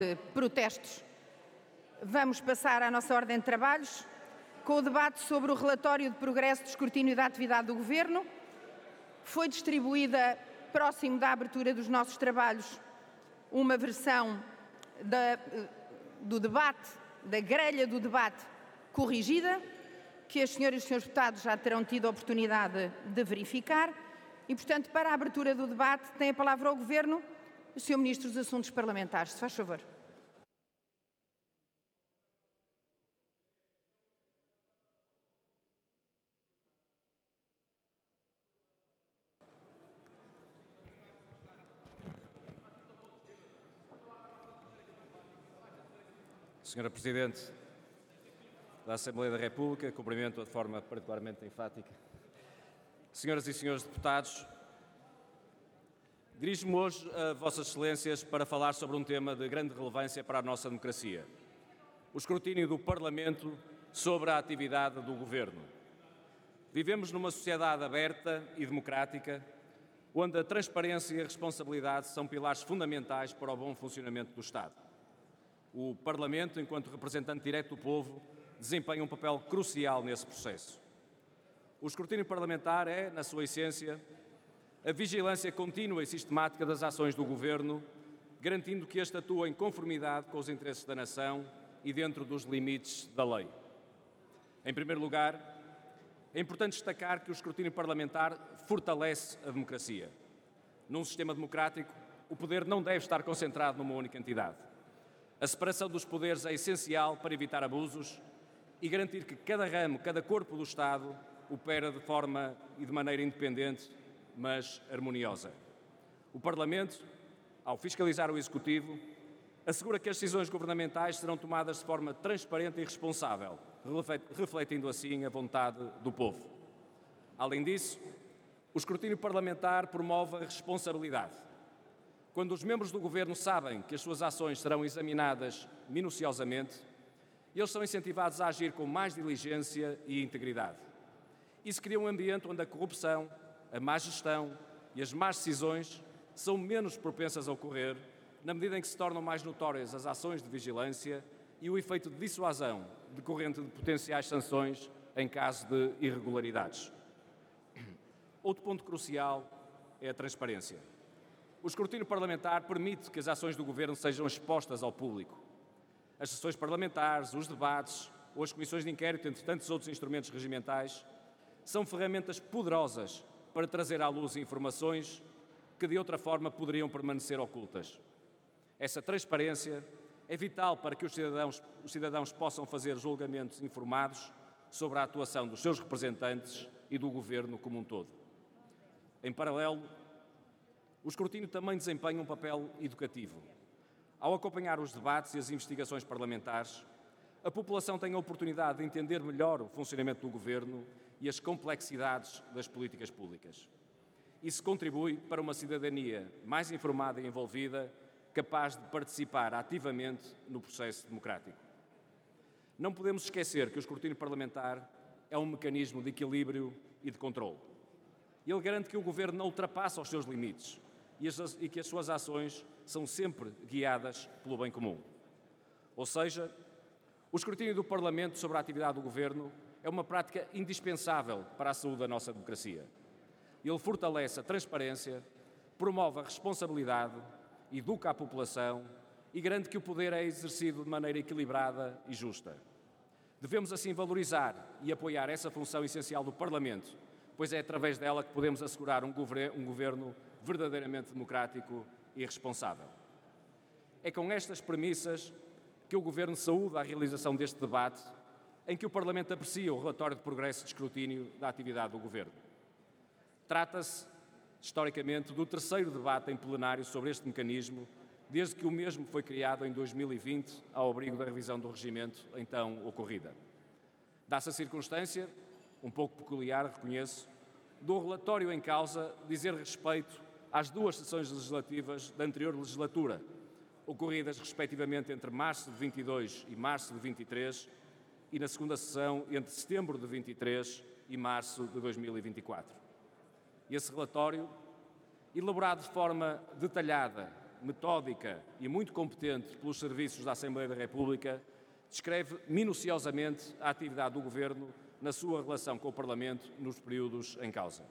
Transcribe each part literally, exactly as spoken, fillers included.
de protestos. Vamos passar à nossa ordem de trabalhos com o debate sobre o relatório de progresso de escrutínio da atividade do Governo. Foi distribuída, próximo da abertura dos nossos trabalhos, uma versão da, do debate, da grelha do debate corrigida, que as senhoras e os senhores deputados já terão tido a oportunidade de verificar. E, portanto, para a abertura do debate, tem a palavra o Governo, o senhor Ministro dos Assuntos Parlamentares. Se faz favor. Senhora Presidente da Assembleia da República, cumprimento-a de forma particularmente enfática. Senhoras e senhores deputados, dirijo-me hoje a Vossas Excelências para falar sobre um tema de grande relevância para a nossa democracia: o escrutínio do Parlamento sobre a atividade do Governo. Vivemos numa sociedade aberta e democrática, onde a transparência e a responsabilidade são pilares fundamentais para o bom funcionamento do Estado. O Parlamento, enquanto representante direto do povo, desempenha um papel crucial nesse processo. O escrutínio parlamentar é, na sua essência, a vigilância contínua e sistemática das ações do Governo, garantindo que este atua em conformidade com os interesses da nação e dentro dos limites da lei. Em primeiro lugar, é importante destacar que o escrutínio parlamentar fortalece a democracia. Num sistema democrático, o poder não deve estar concentrado numa única entidade. A separação dos poderes é essencial para evitar abusos e garantir que cada ramo, cada corpo do Estado opera de forma e de maneira independente, mas harmoniosa. O Parlamento, ao fiscalizar o Executivo, assegura que as decisões governamentais serão tomadas de forma transparente e responsável, refletindo assim a vontade do povo. Além disso, o escrutínio parlamentar promove a responsabilidade. Quando os membros do Governo sabem que as suas ações serão examinadas minuciosamente, eles são incentivados a agir com mais diligência e integridade. Isso cria um ambiente onde a corrupção, a má gestão e as más decisões são menos propensas a ocorrer, na medida em que se tornam mais notórias as ações de vigilância e o efeito de dissuasão decorrente de potenciais sanções em caso de irregularidades. Outro ponto crucial é a transparência. O escrutínio parlamentar permite que as ações do Governo sejam expostas ao público. As sessões parlamentares, os debates ou as comissões de inquérito, entre tantos outros instrumentos regimentais, são ferramentas poderosas para trazer à luz informações que de outra forma poderiam permanecer ocultas. Essa transparência é vital para que os cidadãos, os cidadãos possam fazer julgamentos informados sobre a atuação dos seus representantes e do Governo como um todo. Em paralelo, o escrutínio também desempenha um papel educativo. Ao acompanhar os debates e as investigações parlamentares, a população tem a oportunidade de entender melhor o funcionamento do Governo e as complexidades das políticas públicas. Isso contribui para uma cidadania mais informada e envolvida, capaz de participar ativamente no processo democrático. Não podemos esquecer que o escrutínio parlamentar é um mecanismo de equilíbrio e de controle. Ele garante que o Governo não ultrapassa os seus limites e que as suas ações são sempre guiadas pelo bem comum. Ou seja, o escrutínio do Parlamento sobre a atividade do Governo é uma prática indispensável para a saúde da nossa democracia. Ele fortalece a transparência, promove a responsabilidade, educa a população e garante que o poder é exercido de maneira equilibrada e justa. Devemos assim valorizar e apoiar essa função essencial do Parlamento, pois é através dela que podemos assegurar um governo verdadeiramente democrático e responsável. É com estas premissas que o Governo saúda a realização deste debate, em que o Parlamento aprecia o relatório de progresso de escrutínio da atividade do Governo. Trata-se, historicamente, do terceiro debate em plenário sobre este mecanismo, desde que o mesmo foi criado em dois mil e vinte, ao abrigo da revisão do regimento então ocorrida. Dá-se a circunstância, um pouco peculiar, reconheço, do relatório em causa dizer respeito às duas sessões legislativas da anterior legislatura, ocorridas respectivamente entre março de vinte e dois e março de vinte e três, e na segunda sessão entre setembro de vinte e três e março de dois mil e vinte e quatro. Esse relatório, elaborado de forma detalhada metódica e muito competente pelos serviços da Assembleia da República, descreve minuciosamente a atividade do Governo na sua relação com o Parlamento nos períodos em causa.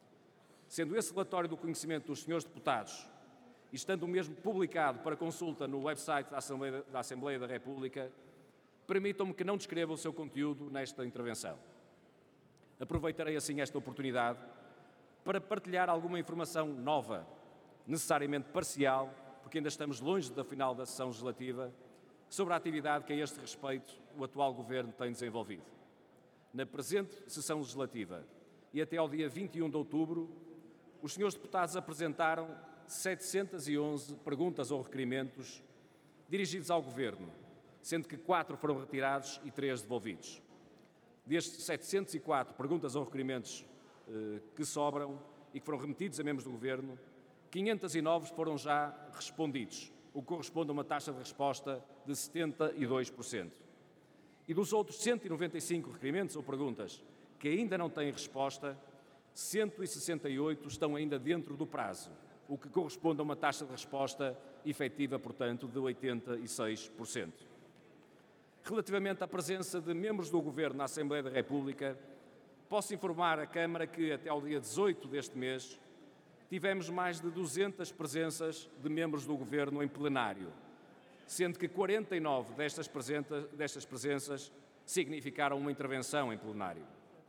Sendo esse relatório do conhecimento dos senhores deputados e estando o mesmo publicado para consulta no website da Assembleia da, Assembleia da República, permitam-me que não descreva o seu conteúdo nesta intervenção. Aproveitarei assim esta oportunidade para partilhar alguma informação nova, necessariamente parcial, porque ainda estamos longe da final da sessão legislativa, sobre a atividade que a este respeito o atual Governo tem desenvolvido. Na presente sessão legislativa e até ao dia vinte e um de outubro, os senhores deputados apresentaram setecentas e onze perguntas ou requerimentos dirigidos ao Governo, sendo que quatro foram retirados e três devolvidos. Destes setecentas e quatro perguntas ou requerimentos eh, que sobram e que foram remetidos a membros do Governo, quinhentos e nove foram já respondidos, o que corresponde a uma taxa de resposta de setenta e dois por cento. E dos outros cento e noventa e cinco requerimentos ou perguntas que ainda não têm resposta, cento e sessenta e oito estão ainda dentro do prazo, o que corresponde a uma taxa de resposta efetiva, portanto, de oitenta e seis por cento. Relativamente à presença de membros do Governo na Assembleia da República, posso informar a Câmara que até ao dia dezoito deste mês tivemos mais de duzentas presenças de membros do Governo em plenário, sendo que quarenta e nove destas, destas presenças significaram uma intervenção em plenário.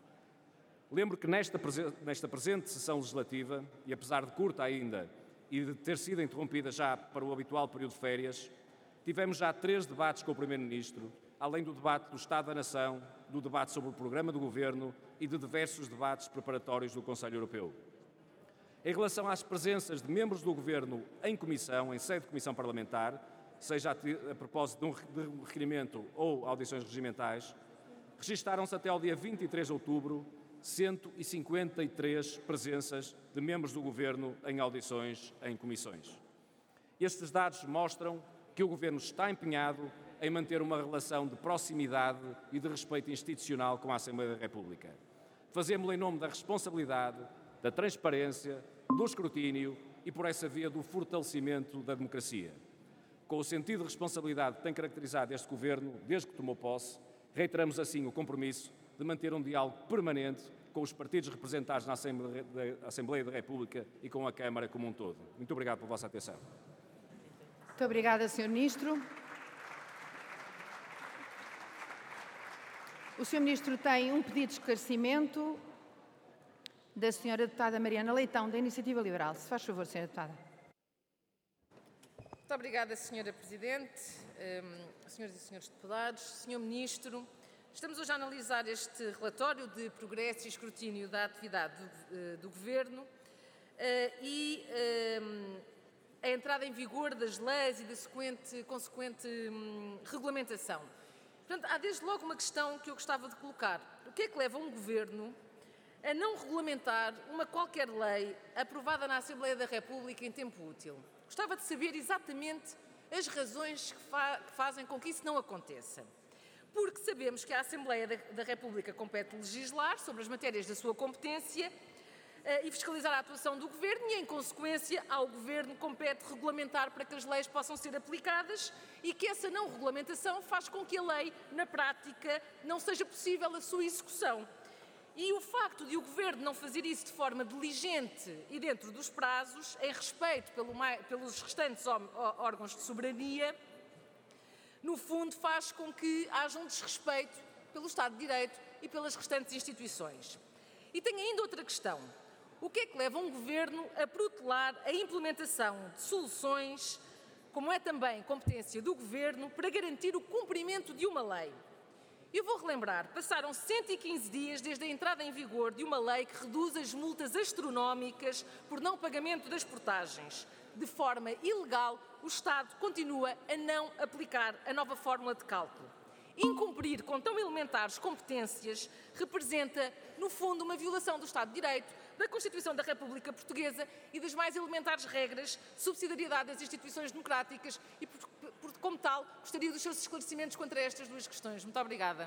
Lembro que nesta, nesta presente sessão legislativa, e apesar de curta ainda e de ter sido interrompida já para o habitual período de férias, tivemos já três debates com o Primeiro-Ministro, além do debate do Estado da Nação, do debate sobre o programa do Governo e de diversos debates preparatórios do Conselho Europeu. Em relação às presenças de membros do Governo em comissão, em sede de comissão parlamentar, seja a, a propósito de um requerimento ou audições regimentais, registaram-se até ao dia vinte e três de outubro cento e cinquenta e três presenças de membros do Governo em audições em comissões. Estes dados mostram que o Governo está empenhado em manter uma relação de proximidade e de respeito institucional com a Assembleia da República. Fazemos-lo em nome da responsabilidade, da transparência, do escrutínio e, por essa via, do fortalecimento da democracia. Com o sentido de responsabilidade que tem caracterizado este Governo desde que tomou posse, reiteramos assim o compromisso de manter um diálogo permanente com os partidos representados na Assembleia da, Assembleia da República e com a Câmara como um todo. Muito obrigado pela vossa atenção. Muito obrigada, senhor Ministro. O senhor Ministro tem um pedido de esclarecimento da senhora deputada Mariana Leitão, da Iniciativa Liberal. Se faz favor, senhora deputada. Muito obrigada, senhora Presidente, um, senhoras e senhores deputados, senhor Ministro. Estamos hoje a analisar este relatório de progresso e escrutínio da atividade do, do Governo uh, e um, a entrada em vigor das leis e da sequente, consequente um, regulamentação. Portanto, há desde logo uma questão que eu gostava de colocar. O que é que leva um Governo a não regulamentar uma qualquer lei aprovada na Assembleia da República em tempo útil? Gostava de saber exatamente as razões que, fa que fazem com que isso não aconteça. Porque sabemos que a Assembleia da, da República compete legislar sobre as matérias da sua competência uh, e fiscalizar a atuação do Governo e, em consequência, ao Governo compete regulamentar para que as leis possam ser aplicadas e que essa não regulamentação faz com que a lei, na prática, não seja possível a sua execução. E o facto de o Governo não fazer isso de forma diligente e dentro dos prazos, em respeito pelo, pelos restantes órgãos de soberania, no fundo faz com que haja um desrespeito pelo Estado de Direito e pelas restantes instituições. E tem ainda outra questão. O que é que leva um Governo a protelar a implementação de soluções, como é também competência do Governo, para garantir o cumprimento de uma lei? Eu vou relembrar, passaram cento e quinze dias desde a entrada em vigor de uma lei que reduz as multas astronómicas por não pagamento das portagens. De forma ilegal, o Estado continua a não aplicar a nova fórmula de cálculo. Incumprir com tão elementares competências representa, no fundo, uma violação do Estado de Direito, da Constituição da República Portuguesa e das mais elementares regras de subsidiariedade das instituições democráticas e, por, por, como tal, gostaria dos seus esclarecimentos quanto a estas duas questões. Muito obrigada.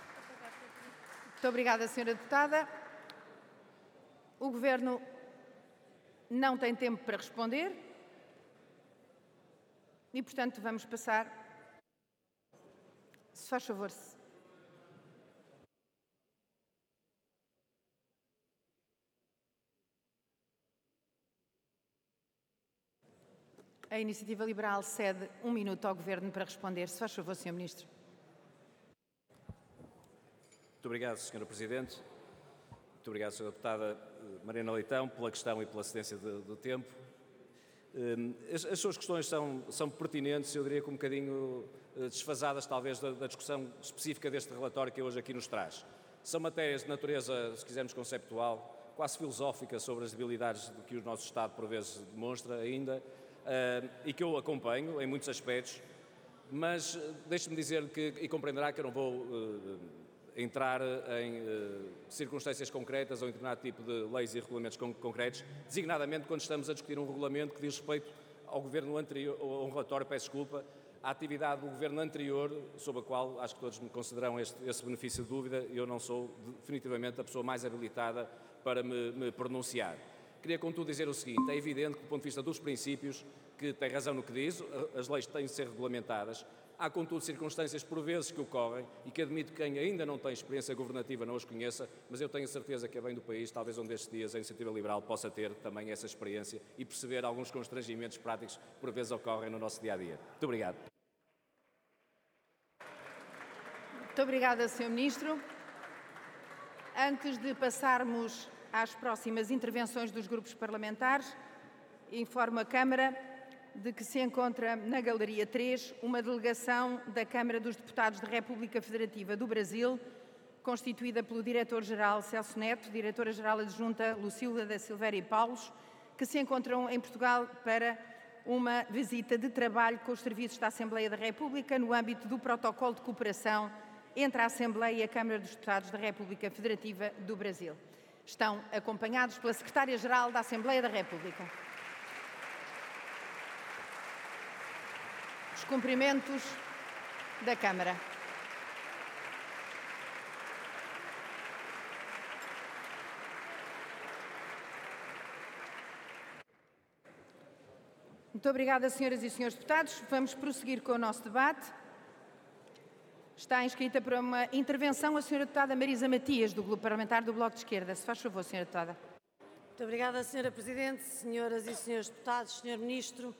Muito obrigada, senhora deputada. O Governo não tem tempo para responder e, portanto, vamos passar. Se faz favor. -se. A Iniciativa Liberal cede um minuto ao Governo para responder. Se faz favor, senhor Ministro. Muito obrigado, senhora Presidente. Muito obrigado, senhora Deputada Mariana Leitão, pela questão e pela cedência do, do tempo. As, as suas questões são, são pertinentes, eu diria que um bocadinho desfasadas, talvez, da, da discussão específica deste relatório que hoje aqui nos traz. São matérias de natureza, se quisermos, conceptual, quase filosófica, sobre as debilidades que o nosso Estado, por vezes, demonstra ainda, Uh, e que eu acompanho em muitos aspectos, mas uh, deixe-me dizer que, e compreenderá que eu não vou uh, entrar em uh, circunstâncias concretas ou em determinado tipo de leis e regulamentos con concretos, designadamente quando estamos a discutir um regulamento que diz respeito ao governo anterior, ou um relatório, peço desculpa, à atividade do governo anterior, sobre a qual acho que todos me consideram este, esse benefício de dúvida, e eu não sou definitivamente a pessoa mais habilitada para me, me pronunciar. Queria, contudo, dizer o seguinte: é evidente que, do ponto de vista dos princípios, que tem razão no que diz, as leis têm de ser regulamentadas. Há, contudo, circunstâncias por vezes que ocorrem e que admito que quem ainda não tem experiência governativa não as conheça, mas eu tenho certeza que a bem do país, talvez um destes dias, a Iniciativa Liberal possa ter também essa experiência e perceber alguns constrangimentos práticos que por vezes ocorrem no nosso dia-a-dia. Muito obrigado. Muito obrigada, senhor Ministro. Antes de passarmos às próximas intervenções dos grupos parlamentares, informo a Câmara de que se encontra na Galeria três uma delegação da Câmara dos Deputados da República Federativa do Brasil, constituída pelo Diretor-Geral Celso Neto, Diretora-Geral Adjunta Lucília da Silveira e Paulos, que se encontram em Portugal para uma visita de trabalho com os serviços da Assembleia da República no âmbito do protocolo de cooperação entre a Assembleia e a Câmara dos Deputados da República Federativa do Brasil. Estão acompanhados pela Secretária-Geral da Assembleia da República. Os cumprimentos da Câmara. Muito obrigada, senhoras e senhores deputados. Vamos prosseguir com o nosso debate. Está inscrita para uma intervenção a senhora deputada Marisa Matias, do Grupo Parlamentar do Bloco de Esquerda. Se faz favor, senhora deputada. Muito obrigada, senhora Presidente, senhoras e senhores deputados, senhor Ministro.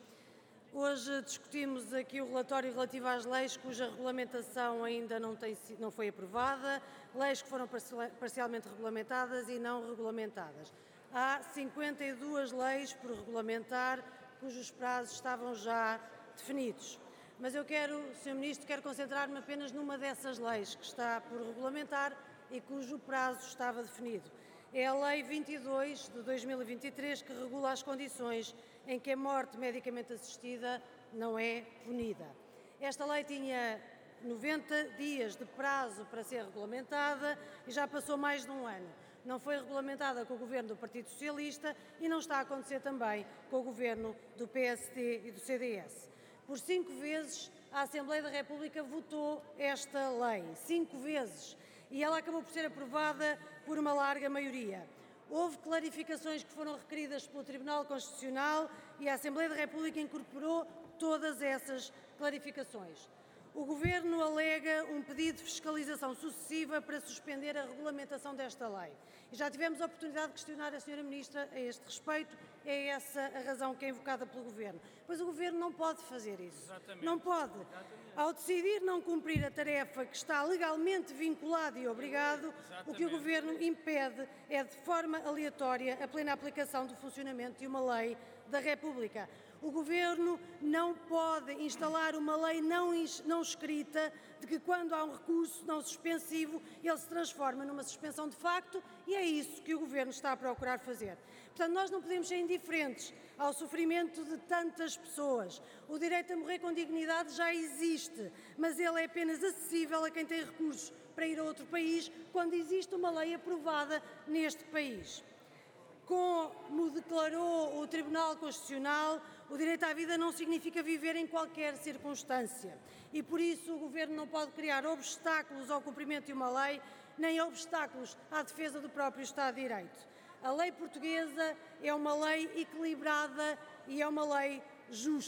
Hoje discutimos aqui o relatório relativo às leis cuja regulamentação ainda não, tem, não foi aprovada, leis que foram parcialmente regulamentadas e não regulamentadas. Há cinquenta e duas leis por regulamentar cujos prazos estavam já definidos. Mas eu quero, senhor Ministro, quero concentrar-me apenas numa dessas leis que está por regulamentar e cujo prazo estava definido. É a Lei vinte e dois de dois mil e vinte e três, que regula as condições em que a morte medicamente assistida não é punida. Esta lei tinha noventa dias de prazo para ser regulamentada e já passou mais de um ano. Não foi regulamentada com o governo do Partido Socialista e não está a acontecer também com o governo do P S D e do C D S. Por cinco vezes a Assembleia da República votou esta lei, cinco vezes, e ela acabou por ser aprovada por uma larga maioria. Houve clarificações que foram requeridas pelo Tribunal Constitucional e a Assembleia da República incorporou todas essas clarificações. O Governo alega um pedido de fiscalização sucessiva para suspender a regulamentação desta lei. E já tivemos a oportunidade de questionar a senhora Ministra a este respeito. É essa a razão que é invocada pelo Governo. Pois o Governo não pode fazer isso. Exatamente. Não pode. Exatamente. Ao decidir não cumprir a tarefa que está legalmente vinculado e obrigado, Exatamente. o que o Governo impede é, de forma aleatória, a plena aplicação do funcionamento de uma lei da República. O Governo não pode instalar uma lei não, não escrita de que, quando há um recurso não suspensivo, ele se transforma numa suspensão de facto, e é isso que o Governo está a procurar fazer. Portanto, nós não podemos ser indiferentes ao sofrimento de tantas pessoas. O direito a morrer com dignidade já existe, mas ele é apenas acessível a quem tem recursos para ir a outro país, quando existe uma lei aprovada neste país. Como declarou o Tribunal Constitucional, o direito à vida não significa viver em qualquer circunstância e, por isso, o Governo não pode criar obstáculos ao cumprimento de uma lei, nem obstáculos à defesa do próprio Estado de Direito. A lei portuguesa é uma lei equilibrada e é uma lei justa.